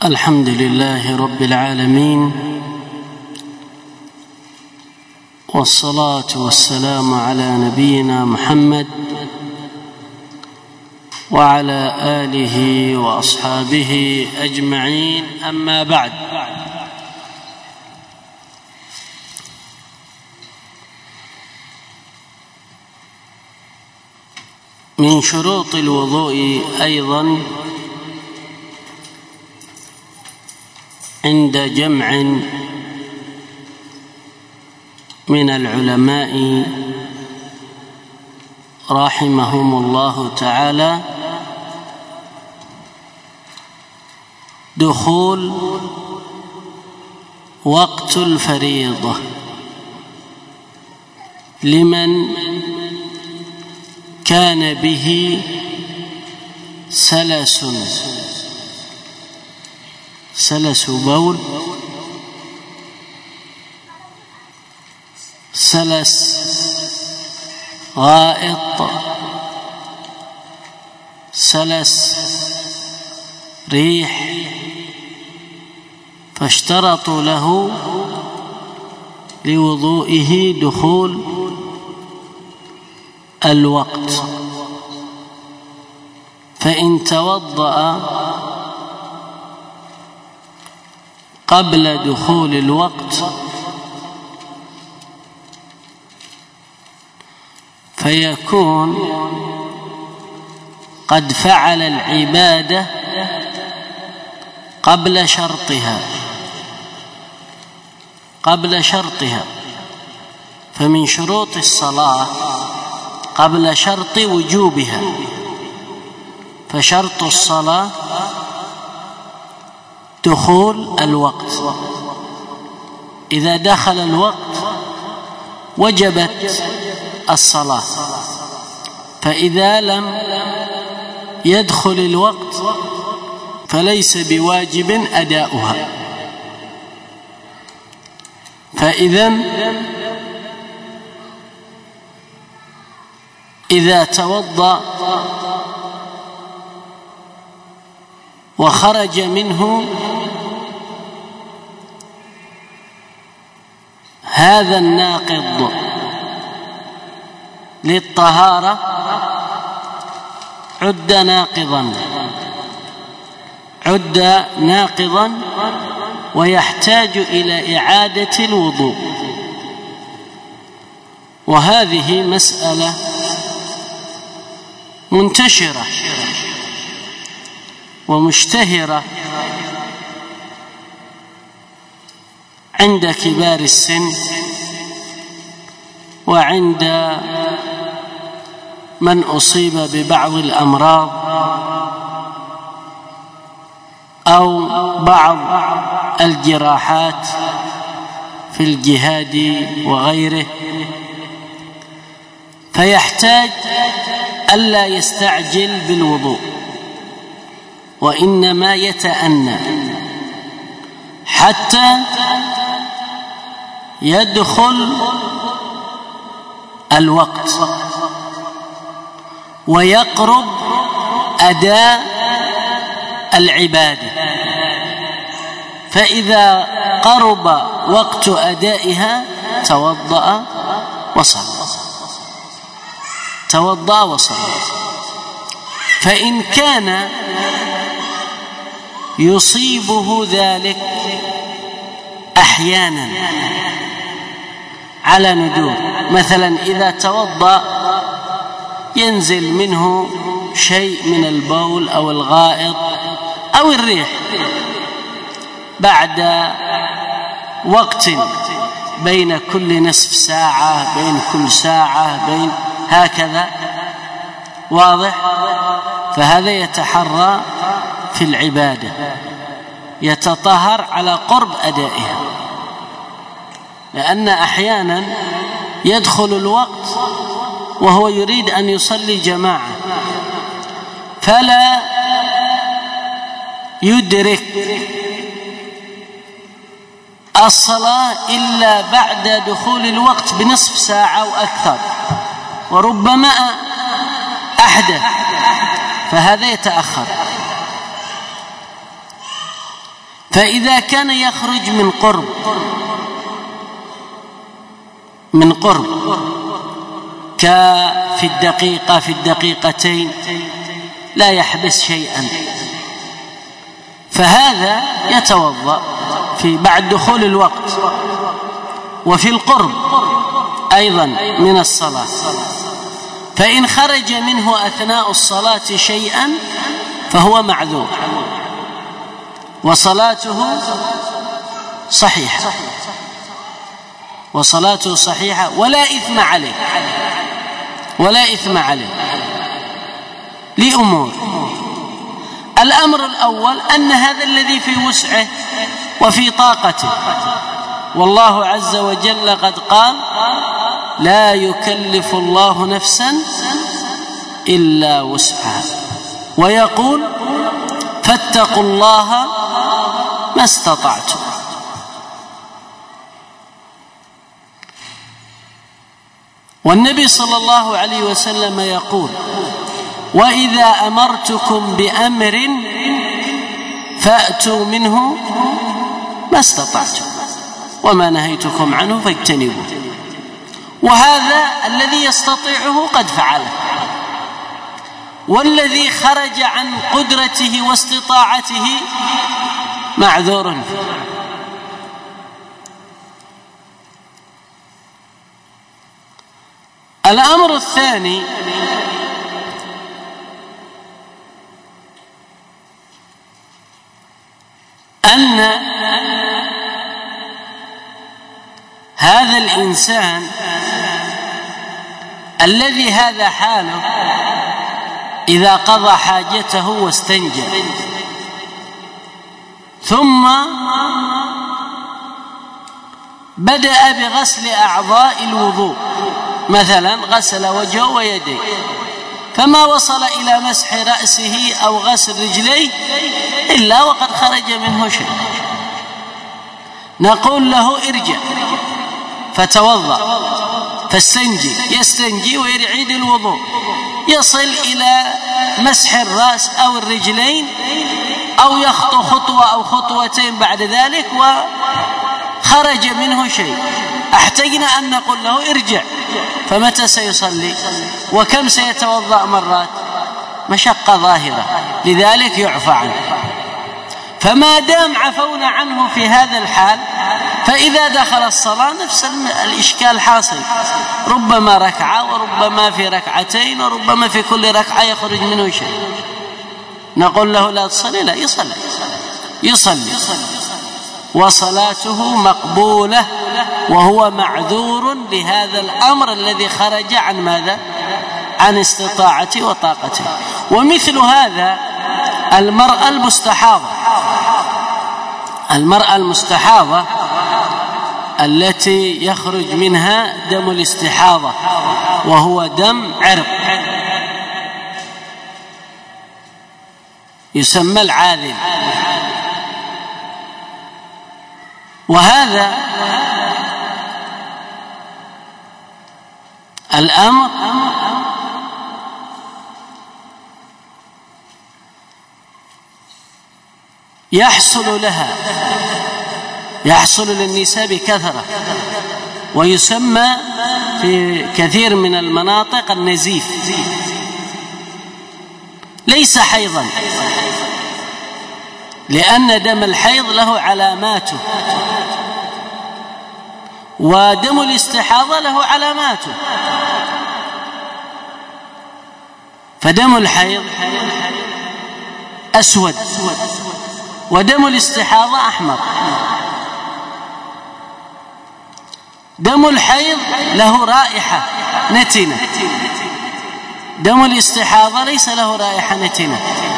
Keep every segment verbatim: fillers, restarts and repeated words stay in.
الحمد لله رب العالمين، والصلاة والسلام على نبينا محمد وعلى آله وأصحابه أجمعين. أما بعد، من شروط الوضوء أيضا عند جمع من العلماء رحمهم الله تعالى دخول وقت الفريضة لمن كان به سلس سلس بول، سلس غائط، سلس ريح، فاشترطوا له لوضوئه دخول الوقت، فإن توضأ قبل دخول الوقت فيكون قد فعل العبادة قبل شرطها قبل شرطها فمن شروط الصلاة قبل شرط وجوبها، فشرط الصلاة دخول الوقت، إذا دخل الوقت وجبت الصلاة، فإذا لم يدخل الوقت فليس بواجب أداؤها. فإذن إذا توضأ وخرج منه هذا الناقض للطهارة عد ناقضا عد ناقضا ويحتاج إلى إعادة الوضوء. وهذه مسألة منتشرة ومشتهرة عند كبار السن وعند من أصيب ببعض الأمراض أو بعض الجراحات في الجهاد وغيره، فيحتاج ألا يستعجل بالوضوء، وإنما يتأنى حتى يدخل الوقت ويقرب أداء العبادة، فإذا قرب وقت أدائها توضأ وصلى توضأ وصلى. فإن كان يصيبه ذلك أحيانا على ندور، مثلا إذا توضأ ينزل منه شيء من البول أو الغائط أو الريح بعد وقت بين كل نصف ساعة، بين كل ساعة، بين هكذا، واضح؟ فهذا يتحرى في العبادة، يتطهر على قرب أدائها، لأن أحيانا يدخل الوقت وهو يريد أن يصلي جماعة فلا يدرك الصلاة إلا بعد دخول الوقت بنصف ساعة أو أكثر، وربما أحدث، فهذا يتأخر. فإذا كان يخرج من قرب من قرب كفي الدقيقة في الدقيقتين لا يحبس شيئا، فهذا يتوضأ في بعد دخول الوقت وفي القرب أيضا من الصلاة. فإن خرج منه أثناء الصلاة شيئا فهو معذور وصلاته صحيحة وصلاته صحيحة ولا إثم عليه ولا إثم عليه لأمور. الأمر الأول أن هذا الذي في وسعه وفي طاقته، والله عز وجل قد قال: لا يكلف الله نفسا إلا وسعها، ويقول: فاتقوا الله ما استطعتم. والنبي صلى الله عليه وسلم يقول: وإذا أمرتكم بأمر فأتوا منه ما استطعتم وما نهيتكم عنه فاجتنبوه. وهذا الذي يستطيعه قد فعله، والذي خرج عن قدرته واستطاعته معذور فيه. الأمر الثاني أن هذا الإنسان الذي هذا حاله إذا قضى حاجته واستنجى ثم بدأ بغسل أعضاء الوضوء، مثلا غسل وجهه ويديه، فما وصل إلى مسح رأسه أو غسل رجليه إلا وقد خرج منه شيء، نقول له: ارجع فتوضأ فاستنجي، يستنجي ويعيد الوضوء، يصل إلى مسح الرأس أو الرجلين أو يخطو خطوة أو خطوتين بعد ذلك وخرج منه شيء، احتجنا أن نقول له: ارجع. فمتى سيصلي وكم سيتوضأ مرات؟ مشقة ظاهرة، لذلك يعفى عنه. فما دام عفونا عنه في هذا الحال، فإذا دخل الصلاة نفس الإشكال حاصل، ربما ركعة وربما في ركعتين وربما في كل ركعة يخرج منه شيء، نقول له: لا تصلي، لا يصلي يصلي وصلاته مقبولة وهو معذور لهذا الأمر الذي خرج عن ماذا؟ عن استطاعته وطاقته. ومثل هذا المرأة المستحاضة المرأة المستحاضة التي يخرج منها دم الاستحاضة وهو دم عرق يسمى العاذل، وهذا الأمر يحصل لها يحصل للنساء بكثرة، ويسمى في كثير من المناطق النزيف، ليس حيضا، لأن دم الحيض له علاماته ودم الاستحاضة له علاماته. فدم الحيض أسود ودم الاستحاضة أحمر. دم الحيض له رائحة نتنة، دم الاستحاضة ليس له رائحة نتنة.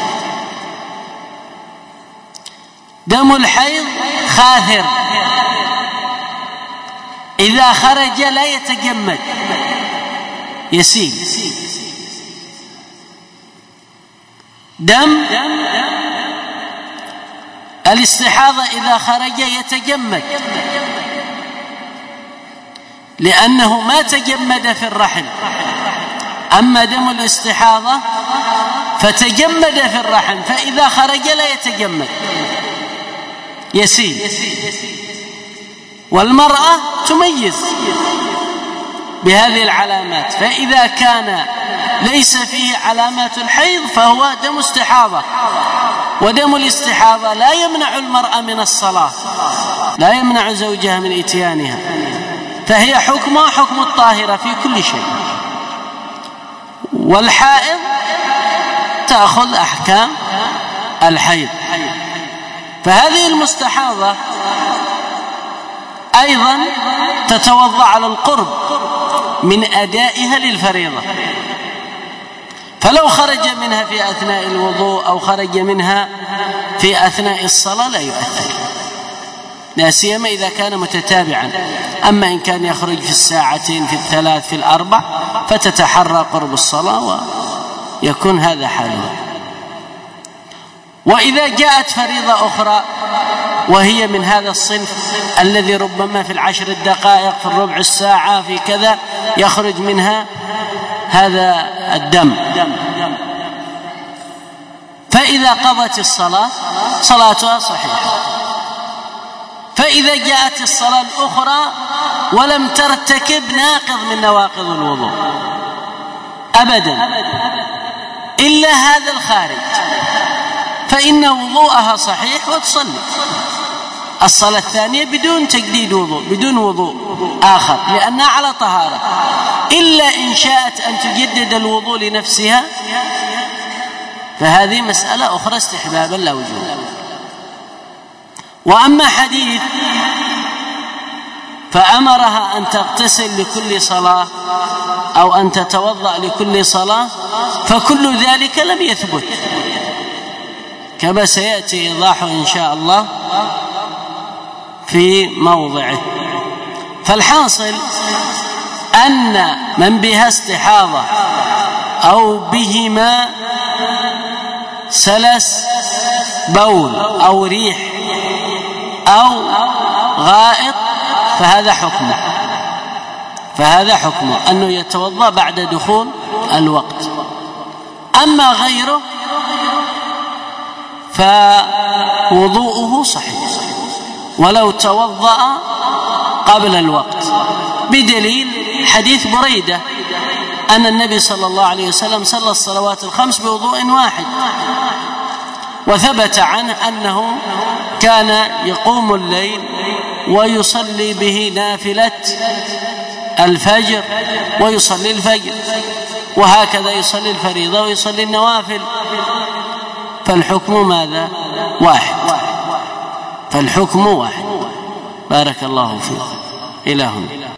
دم الحيض خاثر، إذا خرج لا يتجمد، يسيل. دم الاستحاضة إذا خرج يتجمد، لأنه ما تجمد في الرحم. أما دم الاستحاضة فتجمد في الرحم، فإذا خرج لا يتجمد. يسيل، والمرأة تميز بهذه العلامات، فإذا كان ليس فيه علامات الحيض فهو دم استحاضة، ودم الاستحاضة لا يمنع المرأة من الصلاة، لا يمنع زوجها من إتيانها، فهي حكمها حكم الطاهرة في كل شيء. والحائض تأخذ أحكام الحيض. فهذه المستحاضة أيضا تتوضأ على القرب من أدائها للفريضة، فلو خرج منها في أثناء الوضوء أو خرج منها في أثناء الصلاة لا يؤثر، لا سيما إذا كان متتابعا. أما إن كان يخرج في الساعتين، في الثلاث، في الأربع، فتتحرى قرب الصلاة ويكون هذا حاله. وإذا جاءت فريضة أخرى وهي من هذا الصنف الذي ربما في العشر الدقائق، في الربع الساعة، في كذا يخرج منها هذا الدم، فإذا قضت الصلاة صلاتها صحيحة. فإذا جاءت الصلاة الأخرى ولم ترتكب ناقض من نواقض الوضوء أبدا إلا هذا الخارج، فإن وضوءها صحيح وتصلي الصلاة الثانية بدون تجديد وضوء، بدون وضوء آخر، لأنها على طهارة، إلا إن شاءت أن تجدد الوضوء لنفسها فهذه مسألة أخرى استحبابا لا وجوبا. وأما حديث فأمرها أن تغتسل لكل صلاة أو أن تتوضأ لكل صلاة، فكل ذلك لم يثبت كما سيأتي إيضاحه إن شاء الله في موضعه. فالحاصل أن من بها استحاضة أو بهما سلس بول أو ريح أو غائط فهذا حكمه فهذا حكمه أنه يتوضأ بعد دخول الوقت. أما غيره فوضوءه صحيح ولو توضأ قبل الوقت، بدليل حديث بريدة أن النبي صلى الله عليه وسلم صلى الصلوات الخمس بوضوء واحد، وثبت عنه أنه كان يقوم الليل ويصلي به نافلة الفجر ويصلي الفجر، وهكذا يصلي الفريضة ويصلي النوافل، فالحكم ماذا؟ واحد، فالحكم واحد. بارك الله فيك. إلى هنا.